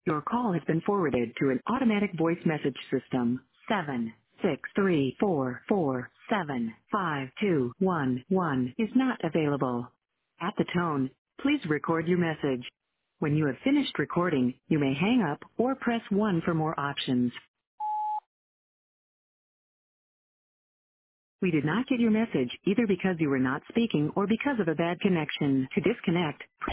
Your call has been forwarded to an automatic voice message system. 763447521 is not available. At the tone, please record your message. When you have finished recording, you may hang up or press 1 for more options. We did not get your message either because you were not speaking or because of a bad connection. To disconnect,